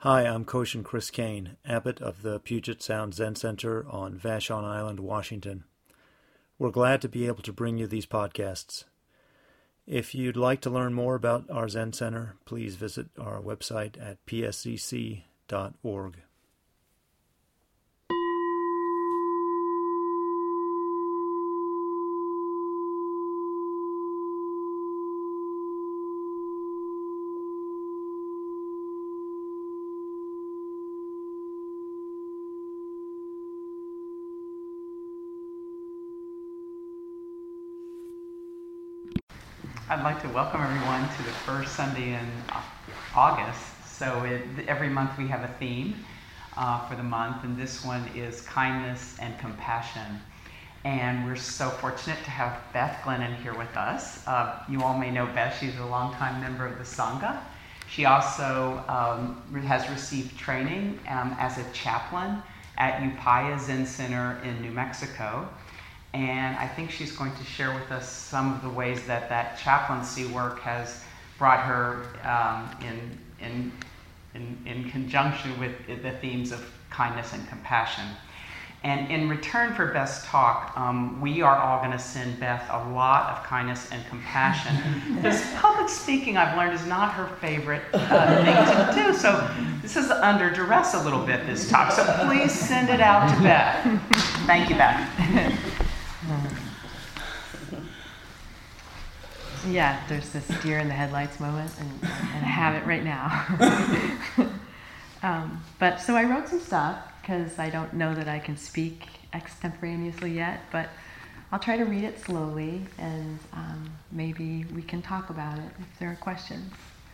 Hi, I'm Koshin Chris Kane, abbot of the Puget Sound Zen Center on Vashon Island, Washington. We're glad to be able to bring you these podcasts. If you'd like to learn more about our Zen Center, please visit our website at pscc.org. I'd like to welcome everyone to the first Sunday in August. So every month we have a theme for the month, and this one is kindness and compassion. And we're so fortunate to have Beth Glennon here with us. You all may know Beth. She's a longtime member of the Sangha. She also has received training as a chaplain at Upaya Zen Center in New Mexico. And I think she's going to share with us some of the ways that that chaplaincy work has brought her in conjunction with the themes of kindness and compassion. And in return for Beth's talk, we are all going to send Beth a lot of kindness and compassion. Because public speaking, I've learned, is not her favorite thing to do. So this is under duress a little bit, this talk. So please send it out to Beth. Thank you, Beth. Yeah, there's this deer in the headlights moment, and I have it right now. But so I wrote some stuff, because I don't know that I can speak extemporaneously yet, but I'll try to read it slowly, and maybe we can talk about it if there are questions.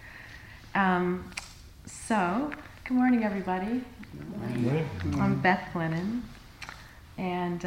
So, good morning, everybody. Good morning. I'm Beth Glennon, and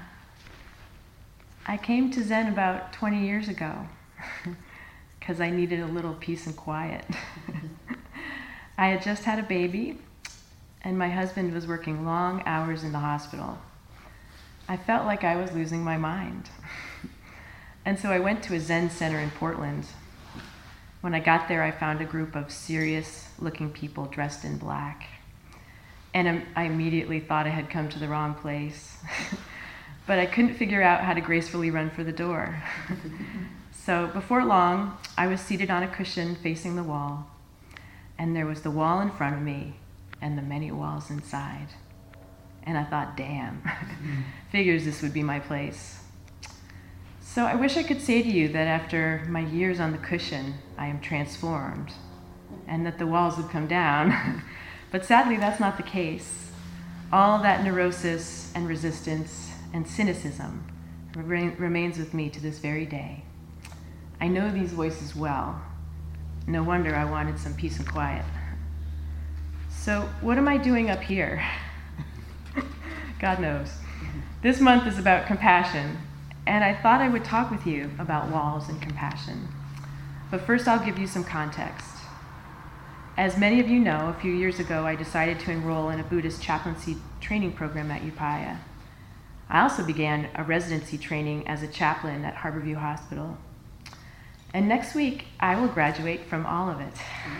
I came to Zen about 20 years ago because I needed a little peace and quiet. I had just had a baby, and my husband was working long hours in the hospital. I felt like I was losing my mind. And so I went to a Zen center in Portland. When I got there, I found a group of serious-looking people dressed in black. And I immediately thought I had come to the wrong place. But I couldn't figure out how to gracefully run for the door. So before long, I was seated on a cushion facing the wall, and there was the wall in front of me and the many walls inside. And I thought, damn, figures this would be my place. So I wish I could say to you that after my years on the cushion, I am transformed, and that the walls would come down. But sadly, that's not the case. All that neurosis and resistance and cynicism remains with me to this very day. I know these voices well. No wonder I wanted some peace and quiet. So what am I doing up here? God knows. This month is about compassion, and I thought I would talk with you about walls and compassion. But first I'll give you some context. As many of you know, a few years ago I decided to enroll in a Buddhist chaplaincy training program at Upaya. I also began a residency training as a chaplain at Harborview Hospital. And next week, I will graduate from all of it.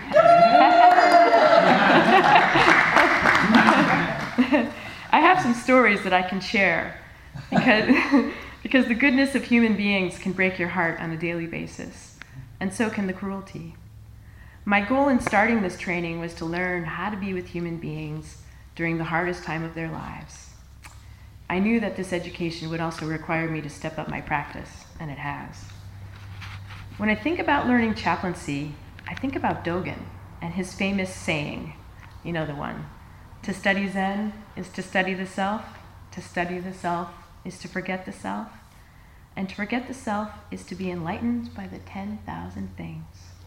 I have some stories that I can share because the goodness of human beings can break your heart on a daily basis, and so can the cruelty. My goal in starting this training was to learn how to be with human beings during the hardest time of their lives. I knew that this education would also require me to step up my practice, and it has. When I think about learning chaplaincy, I think about Dogen and his famous saying, you know the one, to study Zen is to study the self is to forget the self, and to forget the self is to be enlightened by the 10,000 things.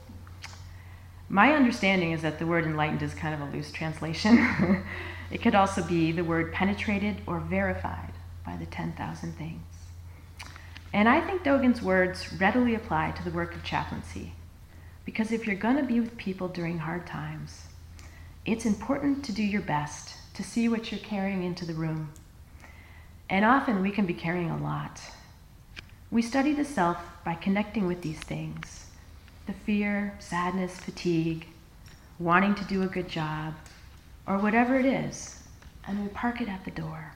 My understanding is that the word enlightened is kind of a loose translation. It could also be the word penetrated or verified by the 10,000 things. And I think Dogen's words readily apply to the work of chaplaincy, because if you're going to be with people during hard times, it's important to do your best to see what you're carrying into the room. And often we can be carrying a lot. We study the self by connecting with these things: the fear, sadness, fatigue, wanting to do a good job, or whatever it is, and we park it at the door.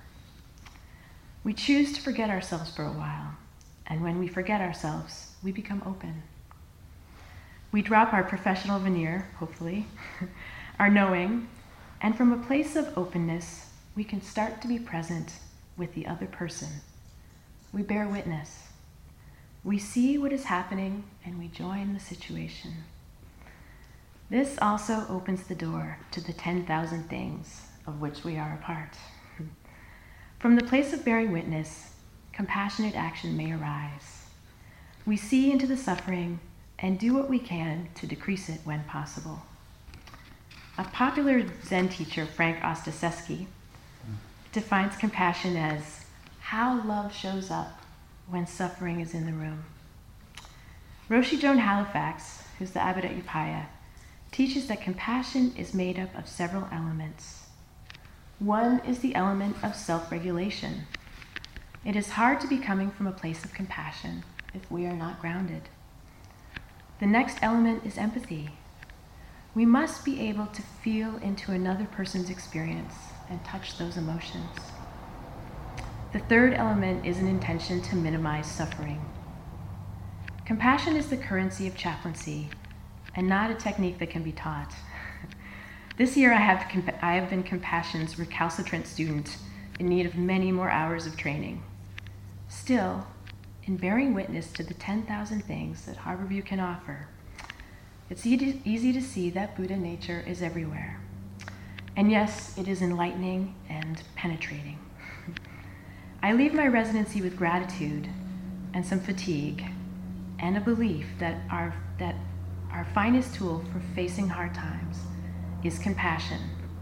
We choose to forget ourselves for a while, and when we forget ourselves, we become open. We drop our professional veneer, hopefully, our knowing, and from a place of openness, we can start to be present with the other person. We bear witness. We see what is happening, and we join the situation. This also opens the door to the 10,000 things of which we are a part. From the place of bearing witness, compassionate action may arise. We see into the suffering and do what we can to decrease it when possible. A popular Zen teacher, Frank Ostaseski, defines compassion as how love shows up when suffering is in the room. Roshi Joan Halifax, who's the abbot at Upaya, teaches that compassion is made up of several elements. One is the element of self-regulation. It is hard to be coming from a place of compassion if we are not grounded. The next element is empathy. We must be able to feel into another person's experience and touch those emotions. The third element is an intention to minimize suffering. Compassion is the currency of chaplaincy and not a technique that can be taught. This year I have been Compassion's recalcitrant student in need of many more hours of training. Still, in bearing witness to the 10,000 things that Harborview can offer, it's easy to see that Buddha nature is everywhere. And yes, it is enlightening and penetrating. I leave my residency with gratitude and some fatigue and a belief that our finest tool for facing hard times is compassion.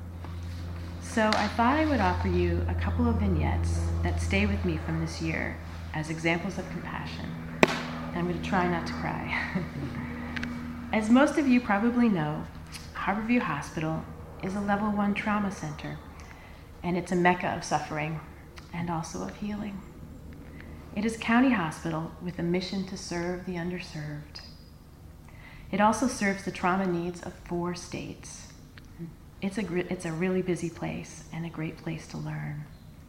So I thought I would offer you a couple of vignettes that stay with me from this year as examples of compassion. I'm going to try not to cry. As most of you probably know, Harborview Hospital is a level 1 trauma center, and it's a mecca of suffering and also of healing. It is a county hospital with a mission to serve the underserved. It also serves the trauma needs of 4 states. It's a really busy place and a great place to learn.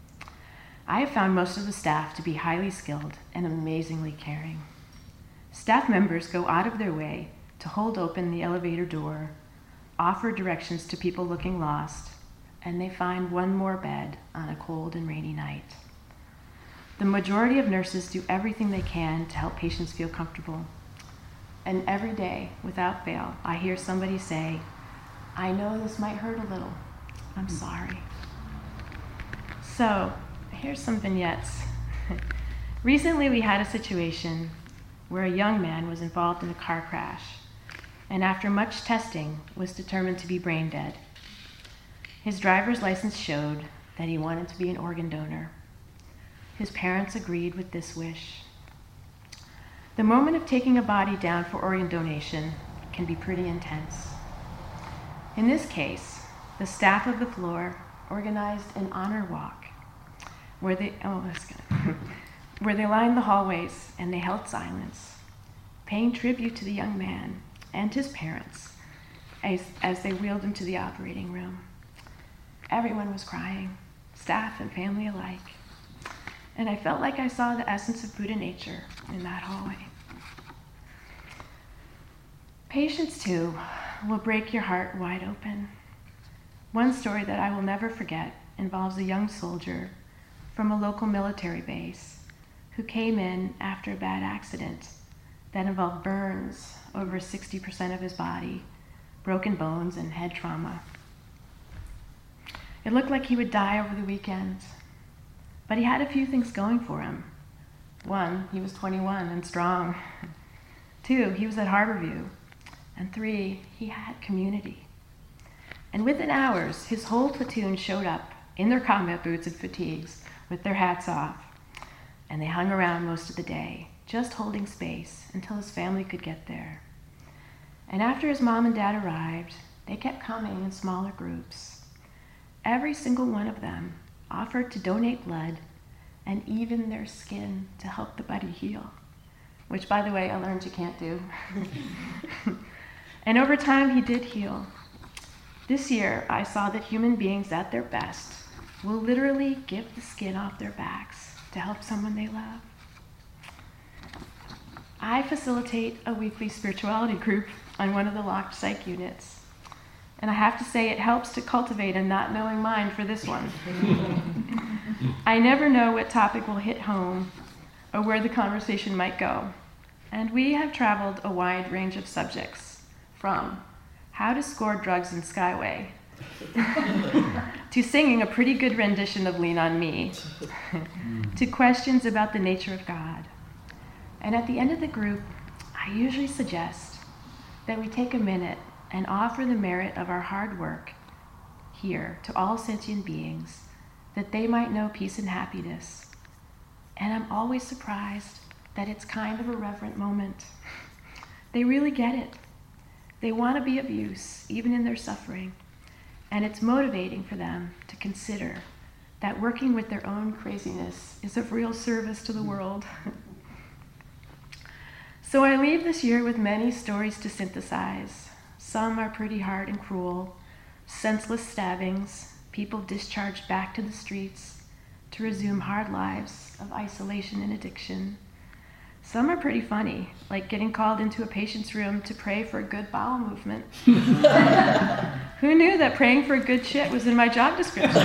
I have found most of the staff to be highly skilled and amazingly caring. Staff members go out of their way to hold open the elevator door, offer directions to people looking lost, and they find one more bed on a cold and rainy night. The majority of nurses do everything they can to help patients feel comfortable. And every day, without fail, I hear somebody say, "I know this might hurt a little. I'm sorry." So, here's some vignettes. Recently, we had a situation where a young man was involved in a car crash, and after much testing, was determined to be brain dead. His driver's license showed that he wanted to be an organ donor. His parents agreed with this wish. The moment of taking a body down for organ donation can be pretty intense. In this case, the staff of the floor organized an honor walk where they lined the hallways and they held silence, paying tribute to the young man and his parents as they wheeled him to the operating room. Everyone was crying, staff and family alike. And I felt like I saw the essence of Buddha nature in that hallway. Patience, too, will break your heart wide open. One story that I will never forget involves a young soldier from a local military base who came in after a bad accident that involved burns over 60% of his body, broken bones, and head trauma. It looked like he would die over the weekend, but he had a few things going for him. 1, he was 21 and strong. 2, he was at Harborview. And 3, he had community. And within hours, his whole platoon showed up in their combat boots and fatigues with their hats off. And they hung around most of the day, just holding space until his family could get there. And after his mom and dad arrived, they kept coming in smaller groups. Every single one of them offered to donate blood and even their skin to help the buddy heal, which, by the way, I learned you can't do. And over time, he did heal. This year, I saw that human beings at their best will literally give the skin off their backs to help someone they love. I facilitate a weekly spirituality group on one of the locked psych units. And I have to say, it helps to cultivate a not knowing mind for this one. I never know what topic will hit home or where the conversation might go. And we have traveled a wide range of subjects, from how to score drugs in Skyway to singing a pretty good rendition of Lean on Me, to questions about the nature of God. And at the end of the group, I usually suggest that we take a minute and offer the merit of our hard work here to all sentient beings, that they might know peace and happiness. And I'm always surprised that it's kind of a reverent moment. They really get it. They want to be of use, even in their suffering. And it's motivating for them to consider that working with their own craziness is of real service to the world. So I leave this year with many stories to synthesize. Some are pretty hard and cruel, senseless stabbings, people discharged back to the streets to resume hard lives of isolation and addiction. Some are pretty funny, like getting called into a patient's room to pray for a good bowel movement. Who knew that praying for a good shit was in my job description?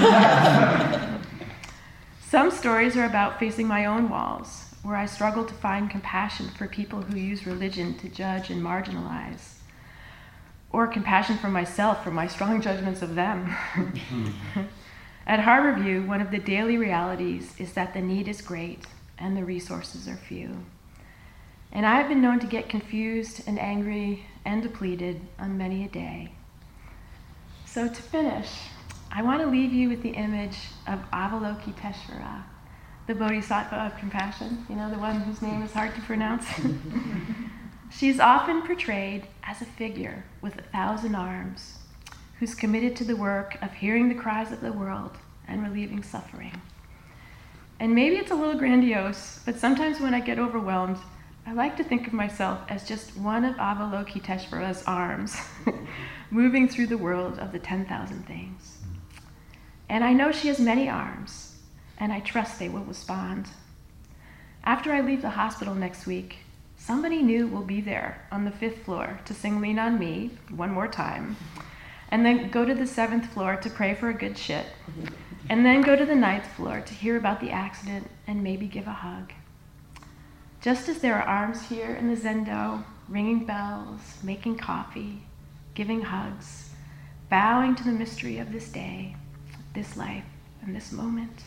Some stories are about facing my own walls, where I struggle to find compassion for people who use religion to judge and marginalize, or compassion for myself for my strong judgments of them. At Harborview, one of the daily realities is that the need is great and the resources are few. And I have been known to get confused and angry and depleted on many a day. So to finish, I want to leave you with the image of Avalokiteshvara, the Bodhisattva of compassion, the one whose name is hard to pronounce. She's often portrayed as a figure with 1,000 arms, who's committed to the work of hearing the cries of the world and relieving suffering. And maybe it's a little grandiose, but sometimes when I get overwhelmed, I like to think of myself as just one of Avalokiteshvara's arms, moving through the world of the 10,000 things. And I know she has many arms, and I trust they will respond. After I leave the hospital next week, somebody new will be there on the 5th floor to sing Lean on Me one more time, and then go to the 7th floor to pray for a good shit, and then go to the 9th floor to hear about the accident and maybe give a hug. Just as there are arms here in the Zendo, ringing bells, making coffee, giving hugs, bowing to the mystery of this day, this life, and this moment.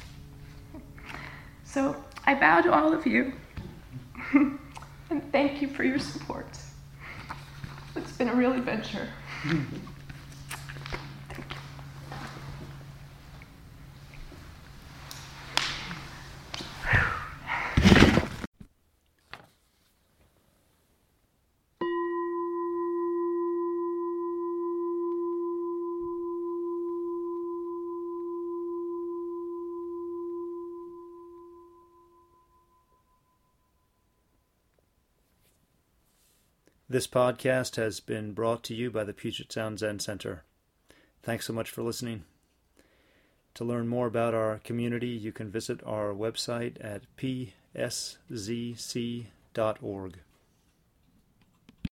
So I bow to all of you, and thank you for your support. It's been a real adventure. This podcast has been brought to you by the Puget Sound Zen Center. Thanks so much for listening. To learn more about our community, you can visit our website at pszc.org.